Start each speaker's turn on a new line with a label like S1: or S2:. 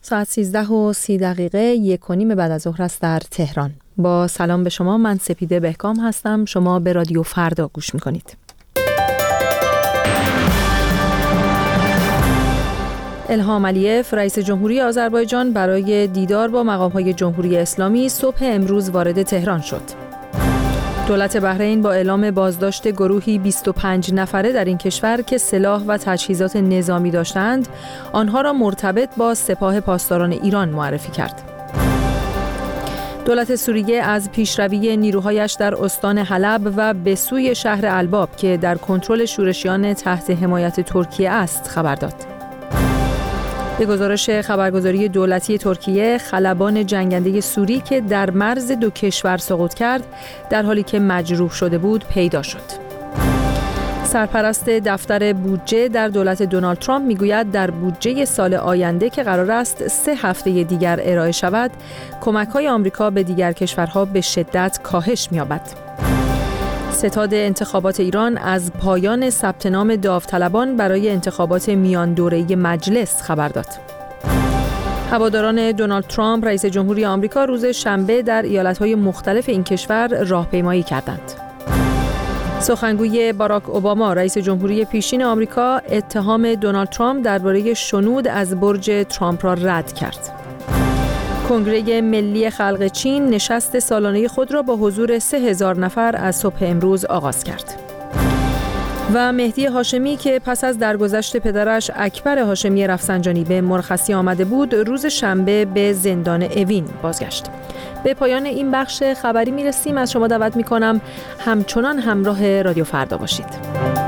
S1: ساعت 13:30 1:15 بعد از ظهر است در تهران. با سلام به شما، من سپیده بهکام هستم. شما به رادیو فردا گوش میکنید. الهام علیف رئیس جمهوری آذربایجان برای دیدار با مقام‌های جمهوری اسلامی صبح امروز وارد تهران شد. دولت بحرین با اعلام بازداشت گروهی 25 نفره در این کشور که سلاح و تجهیزات نظامی داشتند، آنها را مرتبط با سپاه پاسداران ایران معرفی کرد. دولت سوریه از پیشروی نیروهایش در استان حلب و به سوی شهر الباب که در کنترل شورشیان تحت حمایت ترکیه است خبر داد. به گزارش خبرگزاری دولتی ترکیه، خلبان جنگنده سوری که در مرز دو کشور سقوط کرد، در حالی که مجروح شده بود پیدا شد. سرپرست دفتر بودجه در دولت دونالد ترامپ میگوید در بودجه سال آینده که قرار است 3 هفته دیگر ارائه شود، کمک‌های آمریکا به دیگر کشورها به شدت کاهش می‌یابد. ستاد انتخابات ایران از پایان ثبت نام داوطلبان برای انتخابات میان دوره‌ای مجلس خبر داد. هواداران دونالد ترامپ رئیس جمهوری آمریکا روز شنبه در ایالت‌های مختلف این کشور راهپیمایی کردند. سخنگوی باراک اوباما رئیس جمهوری پیشین آمریکا اتهام دونالد ترامپ درباره شنود از برج ترامپ را رد کرد. کنگره ملی خلق چین نشست سالانه خود را با حضور 3000 نفر از صبح امروز آغاز کرد. و مهدی هاشمی که پس از درگذشت پدرش اکبر هاشمی رفسنجانی به مرخصی آمده بود، روز شنبه به زندان اوین بازگشت. به پایان این بخش خبری میرسیم. از شما دعوت میکنم همچنان همراه رادیو فردا باشید.